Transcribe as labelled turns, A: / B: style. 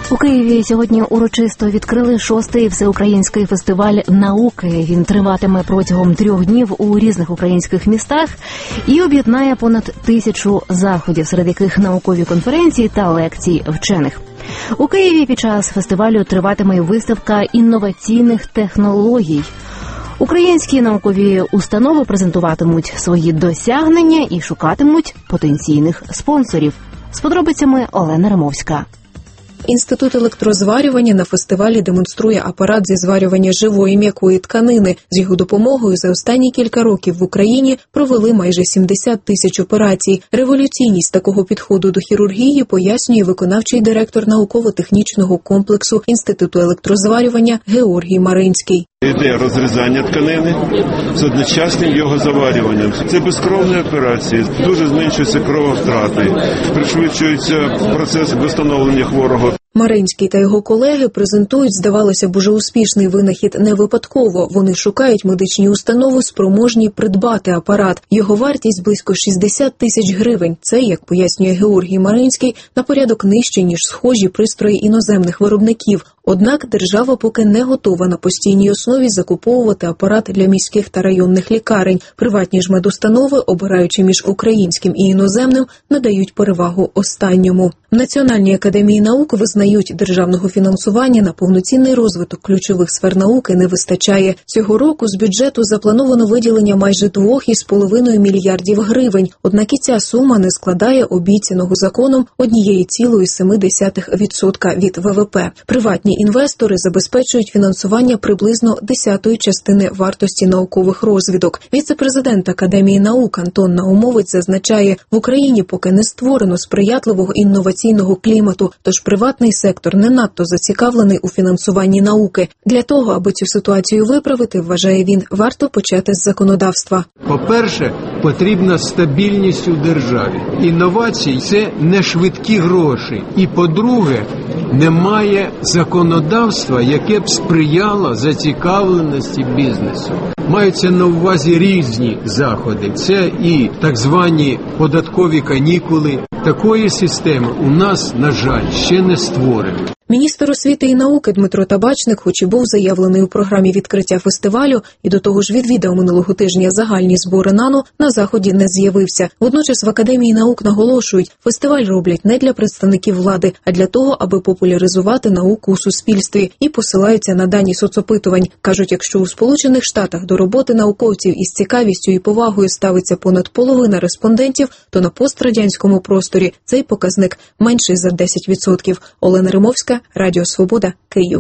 A: У Києві сьогодні урочисто відкрили 6-й всеукраїнський фестиваль науки. Він триватиме протягом 3 днів у різних українських містах і об'єднає понад 1000 заходів, серед яких наукові конференції та лекції вчених. У Києві під час фестивалю триватиме виставка інноваційних технологій. Українські наукові установи презентуватимуть свої досягнення і шукатимуть потенційних спонсорів. З подробицями Олена Римовська.
B: Інститут електрозварювання на фестивалі демонструє апарат зі зварювання живої м'якої тканини. З його допомогою за останні кілька років в Україні провели майже 70 тисяч операцій. Революційність такого підходу до хірургії пояснює виконавчий директор науково-технічного комплексу Інституту електрозварювання Георгій Маринський.
C: Йде розрізання тканини з одночасним його заварюванням. Це безкровні операції, дуже зменшуються крововтрати, пришвидшується процес встановлення хворого.
B: Маринський та його колеги презентують, здавалося б, уже успішний винахід не випадково. Вони шукають медичні установи, спроможні придбати апарат. Його вартість близько 60 тисяч гривень. Це, як пояснює Георгій Маринський, на порядок нижче, ніж схожі пристрої іноземних виробників. Однак держава поки не готова на постійній основі закуповувати апарат для міських та районних лікарень. Приватні ж медустанови, обираючи між українським і іноземним, надають перевагу останньому. В Національній академії наук визнають, державного фінансування на повноцінний розвиток ключових сфер науки не вистачає. Цього року з бюджету заплановано виділення майже 2,5 мільярдів гривень. Однак і ця сума не складає обіцяного законом 1,7% від ВВП. Приватні інвестори забезпечують фінансування приблизно 10-ї частини вартості наукових розвідок. Віце-президент Академії наук Антон Наумовець зазначає, в Україні поки не створено сприятливого інноваційного клімату, тож приватний сектор не надто зацікавлений у фінансуванні науки. Для того, аби цю ситуацію виправити, вважає він, варто почати з законодавства.
D: По-перше, потрібна стабільність у державі. Інновації – це не швидкі гроші. І, по-друге, немає законодавства, яке б сприяло зацікавленості бізнесу. Маються на увазі різні заходи. Це і так звані податкові канікули. Такої системи у нас, на жаль, ще не створено.
B: Міністр освіти і науки Дмитро Табачник, хоч і був заявлений у програмі відкриття фестивалю, і до того ж відвідав минулого тижня загальні збори НАНу, на заході не з'явився. Водночас в Академії наук наголошують, фестиваль роблять не для представників влади, а для того, аби популяризувати науку у суспільстві, і посилаються на дані соцопитувань. Кажуть, якщо у Сполучених Штатах до роботи науковців із цікавістю і повагою ставиться понад половина респондентів, то на пострадянському просторі цей показник менший за 10%. Олена Римовська, Радіо Свобода, Київ.